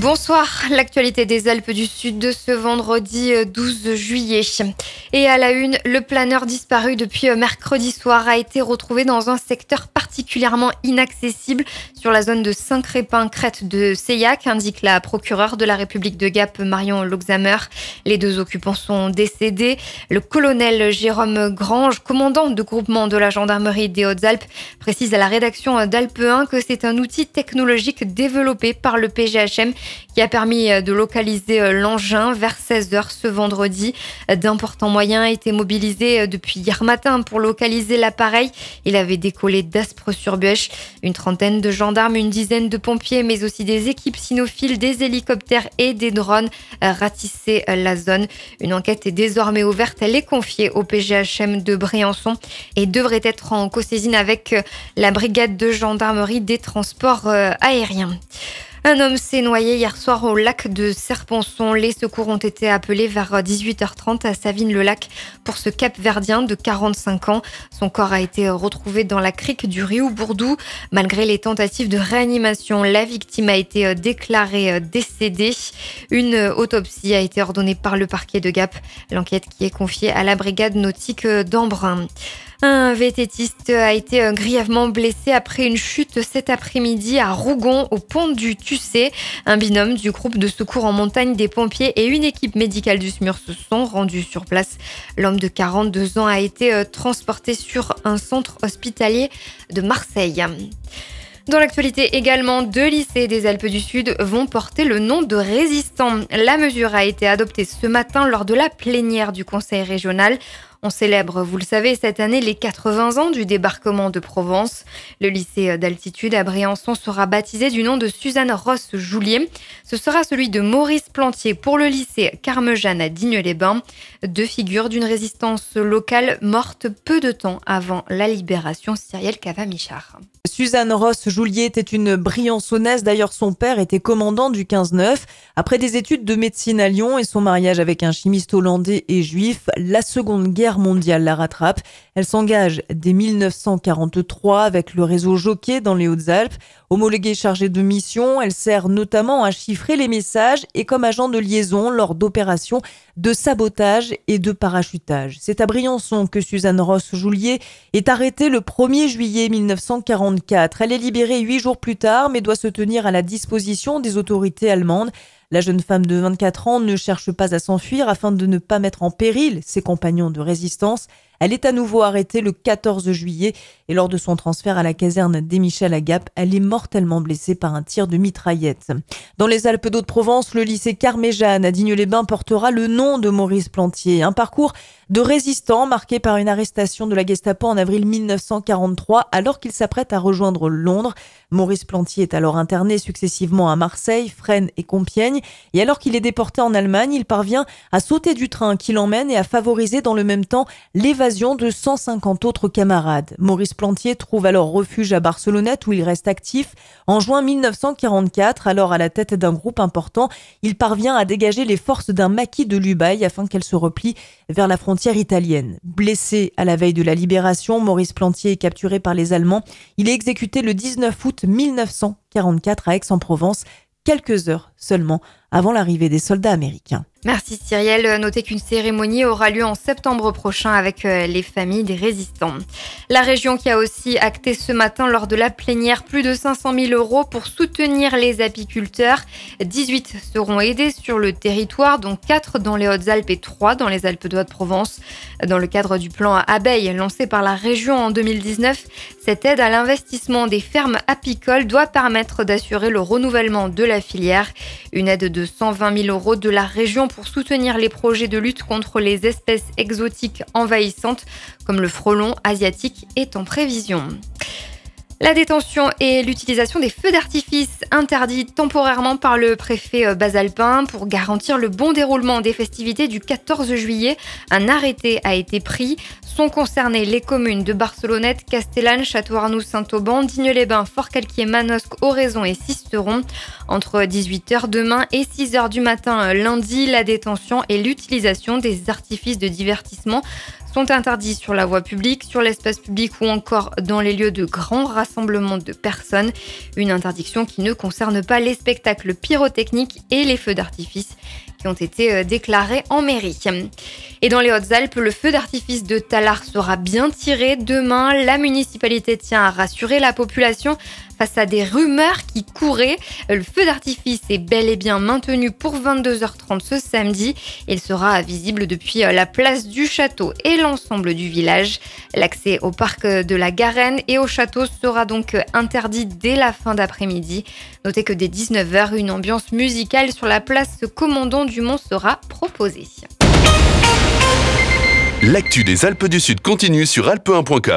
Bonsoir, l'actualité des Alpes du Sud de ce vendredi 12 juillet. Et à la une, le planeur disparu depuis mercredi soir a été retrouvé dans un secteur particulièrement inaccessible sur la zone de Saint-Crépin-Crête de Seillac, indique la procureure de la République de Gap, Marion Loxamer. Les deux occupants sont décédés. Le colonel Jérôme Grange, commandant de groupement de la gendarmerie des Hautes-Alpes, précise à la rédaction d'Alpe 1 que c'est un outil technologique développé par le PGHM qui a permis de localiser l'engin vers 16h ce vendredi. D'importants moyens étaient mobilisés depuis hier matin pour localiser l'appareil. Il avait décollé d'Aspres-sur-Buech. Une trentaine de gendarmes, une dizaine de pompiers, mais aussi des équipes cynophiles, des hélicoptères et des drones ratissaient la zone. Une enquête est désormais ouverte. Elle est confiée au PGHM de Briançon et devrait être en cosaisine avec la brigade de gendarmerie des transports aériens. Un homme s'est noyé hier soir au lac de Serponçon. Les secours ont été appelés vers 18h30 à Savines-le-Lac pour ce Cap-Verdien de 45 ans. Son corps a été retrouvé dans la crique du Riou-Bourdou. Malgré les tentatives de réanimation, la victime a été déclarée décédée. Une autopsie a été ordonnée par le parquet de Gap. L'enquête qui est confiée à la brigade nautique d'Embrun. Un VTTiste a été grièvement blessé après une chute cet après-midi à Rougon, au pont du Tussé. Un binôme du groupe de secours en montagne des pompiers et une équipe médicale du SMUR se sont rendus sur place. L'homme de 42 ans a été transporté sur un centre hospitalier de Marseille. Dans l'actualité également, 2 lycées des Alpes du Sud vont porter le nom de résistants. La mesure a été adoptée ce matin lors de la plénière du Conseil régional. On célèbre, vous le savez, cette année les 80 ans du débarquement de Provence. Le lycée d'altitude à Briançon sera baptisé du nom de Suzanne Ross-Joulier. Ce sera celui de Maurice Plantier pour le lycée Carmejane à Digne-les-Bains. 2 figures d'une résistance locale morte peu de temps avant la libération. Cyrielle Cava-Michard. Suzanne Ross-Joulier était une Briançonnaise. D'ailleurs, son père était commandant du 15-9. Après des études de médecine à Lyon et son mariage avec un chimiste hollandais et juif, la Seconde Guerre mondiale la rattrape. Elle s'engage dès 1943 avec le réseau Jockey dans les Hautes-Alpes. Homologuée chargée de mission, elle sert notamment à chiffrer les messages et comme agent de liaison lors d'opérations de sabotage et de parachutage. C'est à Briançon que Suzanne Ross-Joulier est arrêtée le 1er juillet 1944. Elle est libérée 8 jours plus tard, mais doit se tenir à la disposition des autorités allemandes. La jeune femme de 24 ans ne cherche pas à s'enfuir afin de ne pas mettre en péril ses compagnons de résistance. Elle est à nouveau arrêtée le 14 juillet et lors de son transfert à la caserne des Michel à Gap, elle est mortellement blessée par un tir de mitraillette. Dans les Alpes d'Haute-Provence, le lycée Carmejane à Digne-les-Bains portera le nom de Maurice Plantier. Un parcours de résistant marqué par une arrestation de la Gestapo en avril 1943 alors qu'il s'apprête à rejoindre Londres. Maurice Plantier est alors interné successivement à Marseille, Fresnes et Compiègne. Et alors qu'il est déporté en Allemagne, il parvient à sauter du train qui l'emmène et à favoriser dans le même temps l'évasion de 150 autres camarades. Maurice Plantier trouve alors refuge à Barcelonnette où il reste actif. En juin 1944, alors à la tête d'un groupe important, il parvient à dégager les forces d'un maquis de Lubaï afin qu'elles se replient vers la frontière italienne. Blessé à la veille de la libération, Maurice Plantier est capturé par les Allemands. Il est exécuté le 19 août 1944 à Aix-en-Provence, quelques heures seulement avant l'arrivée des soldats américains. Merci Cyrielle. Notez qu'une cérémonie aura lieu en septembre prochain avec les familles des résistants. La région qui a aussi acté ce matin lors de la plénière plus de 500 000 € pour soutenir les apiculteurs. 18 seront aidés sur le territoire, dont 4 dans les Hautes-Alpes et 3 dans les Alpes de Haute-Provence. Dans le cadre du plan abeilles lancé par la région en 2019, cette aide à l'investissement des fermes apicoles doit permettre d'assurer le renouvellement de la filière. Une aide de 120 000 € de la région pour soutenir les projets de lutte contre les espèces exotiques envahissantes comme le frelon asiatique est en prévision. La détention et l'utilisation des feux d'artifice interdits temporairement par le préfet basalpin pour garantir le bon déroulement des festivités du 14 juillet. Un arrêté a été pris. Sont concernées les communes de Barcelonnette, Castellane, Château-Arnoux, Saint-Auban, Digne-les-Bains, Forcalquier, Manosque, Oraison et Sisteron. Entre 18h demain et 6h du matin lundi, la détention et l'utilisation des artifices de divertissement sont interdits sur la voie publique, sur l'espace public ou encore dans les lieux de grands rassemblements de personnes. Une interdiction qui ne concerne pas les spectacles pyrotechniques et les feux d'artifice qui ont été déclarés en mairie. Et dans les Hautes-Alpes, le feu d'artifice de Tallard sera bien tiré demain. La municipalité tient à rassurer la population face à des rumeurs qui couraient. Le feu d'artifice est bel et bien maintenu pour 22h30 ce samedi. Il sera visible depuis la place du château et l'ensemble du village. L'accès au parc de la Garenne et au château sera donc interdit dès la fin d'après-midi. Notez que dès 19h, une ambiance musicale sur la place Commandant Dumont sera proposée. L'actu des Alpes du Sud continue sur alpe1.com.